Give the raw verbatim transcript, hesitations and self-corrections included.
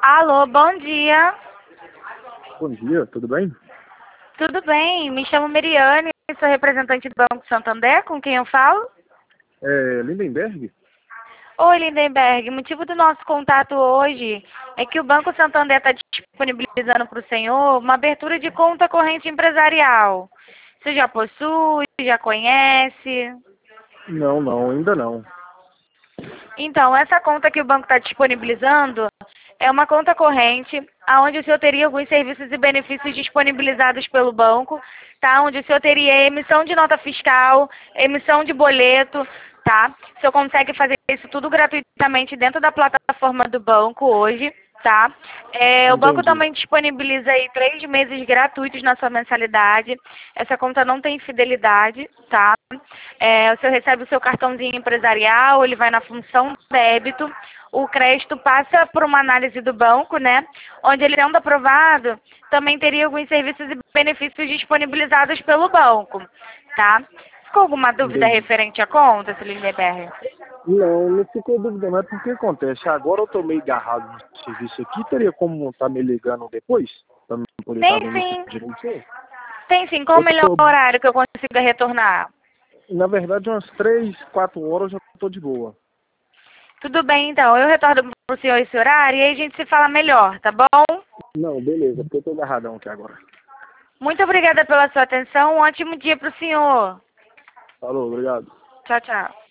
Alô, bom dia. Bom dia, tudo bem? Tudo bem? Me chamo Meriane, sou representante do Banco Santander, com quem eu falo? É Lindenberg? Oi, Lindenberg. O motivo do nosso contato hoje é que o Banco Santander está disponibilizando para o senhor uma abertura de conta corrente empresarial. Você já possui, já conhece? Não, não, ainda não. Então, essa conta que o banco está disponibilizando é uma conta corrente, onde o senhor teria alguns serviços e benefícios disponibilizados pelo banco, tá? Onde o senhor teria emissão de nota fiscal, emissão de boleto, tá? O senhor consegue fazer isso tudo gratuitamente dentro da plataforma do banco hoje, tá? É, o banco Entendi. também disponibiliza aí três meses gratuitos na sua mensalidade. Essa conta não tem fidelidade, tá? É, o senhor recebe o seu cartãozinho empresarial, ele vai na função débito, o crédito passa por uma análise do banco, né? Onde ele sendo aprovado, também teria alguns serviços e benefícios disponibilizados pelo banco, tá? Ficou alguma dúvida Entendi. referente à conta, seu Lindenberg? Não, não ficou dúvida, mas por que acontece? Agora eu tô meio agarrado no serviço aqui, teria como estar me ligando depois? Pra mim poder estar Tem vendo isso sim, direitinho? tem sim. Qual o Eu melhor tô, horário que eu consiga retornar? na verdade, umas três, quatro horas eu já tô de boa. Tudo bem, então. Eu retorno para o senhor esse horário e aí a gente se fala melhor, tá bom? Não, beleza, porque eu tô agarradão aqui agora. Muito obrigada pela sua atenção. Um ótimo dia para o senhor. Falou, obrigado. Tchau, tchau.